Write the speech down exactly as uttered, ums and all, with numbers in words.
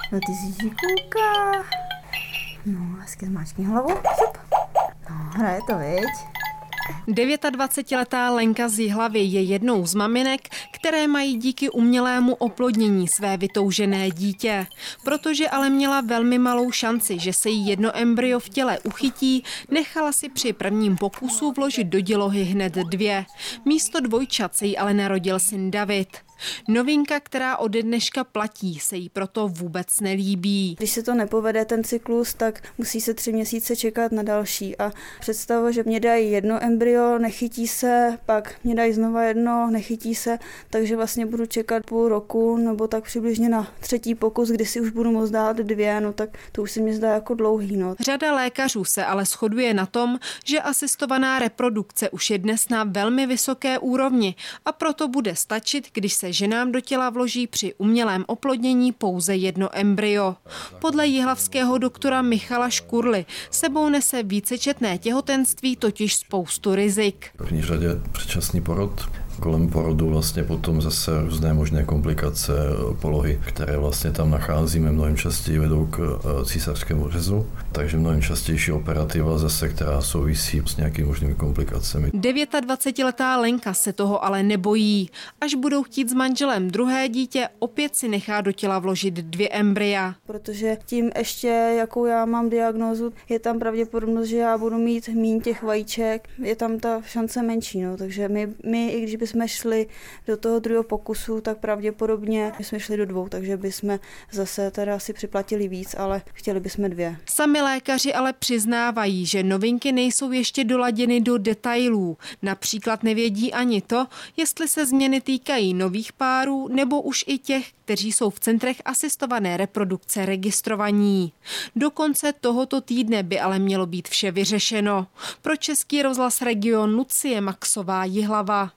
No ty si kouká. No, hezky zmáčkni hlavu. Šup. No, hraje to, viď? dvacetidevítiletá Lenka z Jihlavy je jednou z maminek, které mají díky umělému oplodnění své vytoužené dítě. Protože ale měla velmi malou šanci, že se jí jedno embryo v těle uchytí, nechala si při prvním pokusu vložit do dělohy hned dvě. Místo dvojčat se jí ale narodil syn David. Novinka, která ode dneška platí, se jí proto vůbec nelíbí. Když se to nepovede, ten cyklus, tak musí se tři měsíce čekat na další. A představa, že mě dají jedno embryo, nechytí se, pak mě dají znova jedno, nechytí se, takže vlastně budu čekat půl roku nebo tak přibližně na třetí pokus, kdy si už budu moct dát dvě, no tak to už se mi zdá jako dlouhý. No. Řada lékařů se ale shoduje na tom, že asistovaná reprodukce už je dnes na velmi vysoké úrovni a proto bude stačit, když se ženám do těla vloží při umělém oplodnění pouze jedno embryo. Podle jihlavského doktora Michala Škurly sebou nese vícečetné těhotenství totiž spoustu rizik. V první řadě předčasný porod. Kolem porodu vlastně potom zase různé možné komplikace, polohy, které vlastně tam nacházíme, mnohem častěji vedou k císařskému řezu, takže mnohem častější operativa zase, která souvisí s nějakými možnými komplikacemi. dvacetidevítiletá Lenka se toho ale nebojí. Až budou chtít s manželem druhé dítě, opět si nechá do těla vložit dvě embrya. Protože tím ještě, jakou já mám diagnózu, je tam pravděpodobnost, že já budu mít míň těch vajíček, je tam ta šance menší, no, takže my, my i když jsme šli do toho druhého pokusu, tak pravděpodobně jsme šli do dvou, takže bychom zase teda si připlatili víc, ale chtěli bychom dvě. Sami lékaři ale přiznávají, že novinky nejsou ještě doladěny do detailů. Například nevědí ani to, jestli se změny týkají nových párů nebo už i těch, kteří jsou v centrech asistované reprodukce registrovaní. Do konce tohoto týdne by ale mělo být vše vyřešeno. Pro Český rozhlas Region Lucie Maxová, Jihlava.